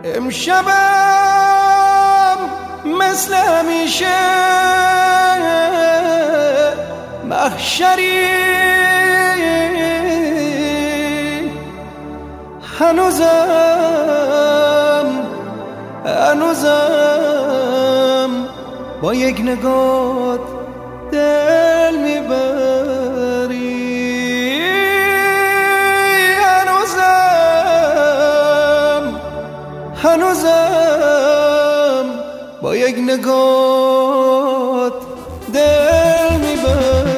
امشبم مثل همیشه محشری، هنوزم با یک نگات دل میبری، هنوزم با یک نگات دل میبری.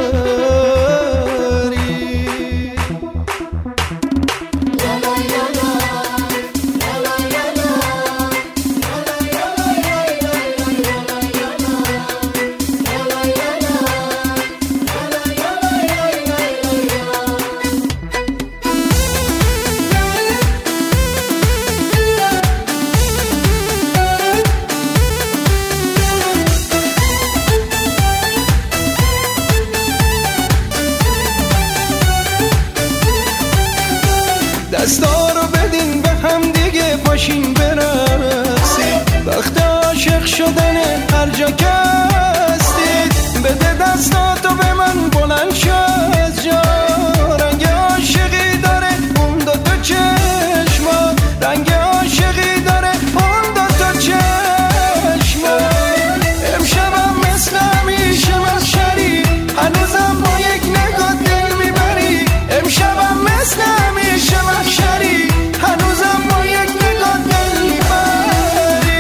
دستا رو بدین به هم دیگه، پاشین برقصید، وقت عاشق شدن هر جا که هستید. بده دستاتو به من، بلند شو از جا، رنگ عاشقی داره اون دوتا چشمات، رنگ عاشقی داره اون دوتا چشمات. امشبم مثل همیشه محشری، هنوزم با یک نگاه دل میبری. امشبم مثل همیشه محشری، هنوزم با یک نگاه دل میبری.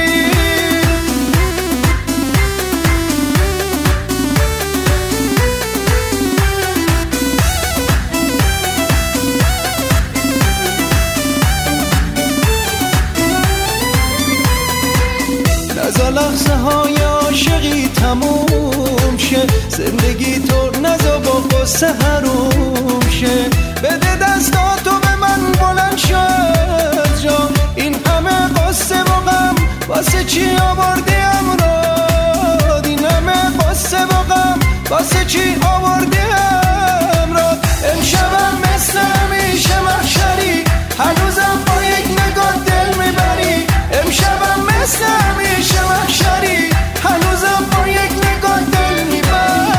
نزا لحظه های عاشقی تموم شه، زندگی تو نزا با قصه حروم شه. بده دستاتو به من، بلند شو از جا، این همه قصه و غم واسه چی آوردی امراد؟ این همه قصه و غم واسه چی آوردی امراد؟ امشبم مثل همیشه محشری، هنوزم با یک نگاه دل میبری. امشبم مثل همیشه محشری، هنوزم با یک نگاه دل میبری.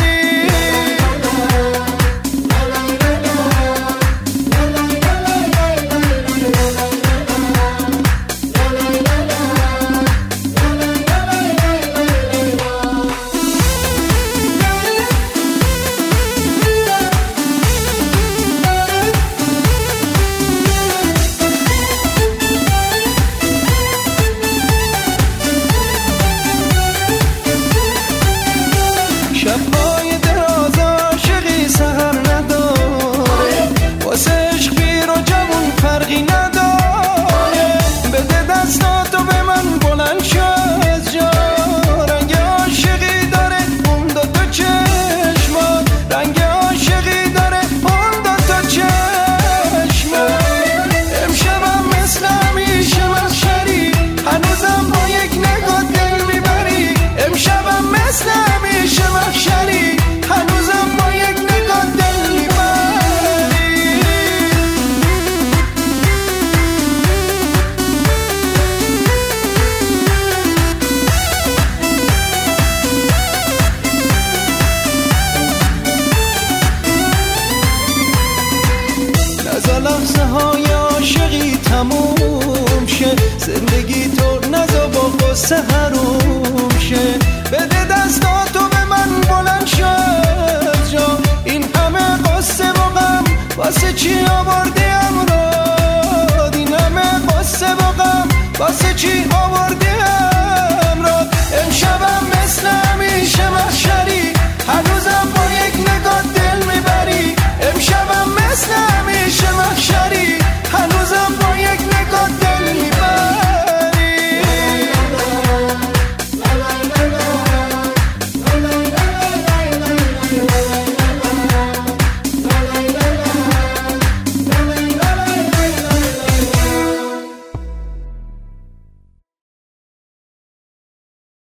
شب‌های دراز عاشقی سحر نداره، واسه عشق پیر و جوون فرقی نداره. بده دستاتو به من، بلند شو از جا، رنگ عاشقی داره اون دوتا چشمات، رنگ عاشقی داره اون دوتا چشمات. امشبم مثل همیشه محشری، هنوزم با یک نگاه دل میبری. امشبم مثل همیشه محشری، هنوزم با یک نگاه دل میبری. نزا لحظه های عاشقی تموم شه، زندگی تو نزا با قصه حروم شه. بده